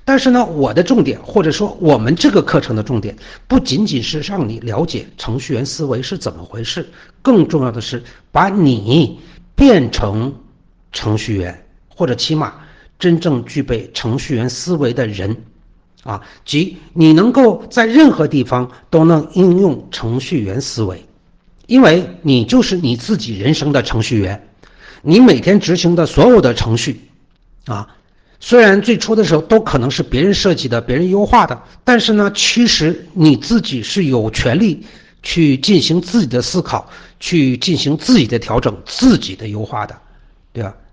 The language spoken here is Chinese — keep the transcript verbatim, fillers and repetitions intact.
但是呢，我的重点或者说我们这个课程的重点，不仅仅是让你了解程序员思维是怎么回事，更重要的是把你变成程序员，或者起码真正具备程序员思维的人啊，即你能够在任何地方都能应用程序员思维，因为你就是你自己人生的程序员，你每天执行的所有的程序啊，虽然最初的时候都可能是别人设计的，别人优化的，但是呢，其实你自己是有权利去进行自己的思考，去进行自己的调整，自己的优化的，对吧？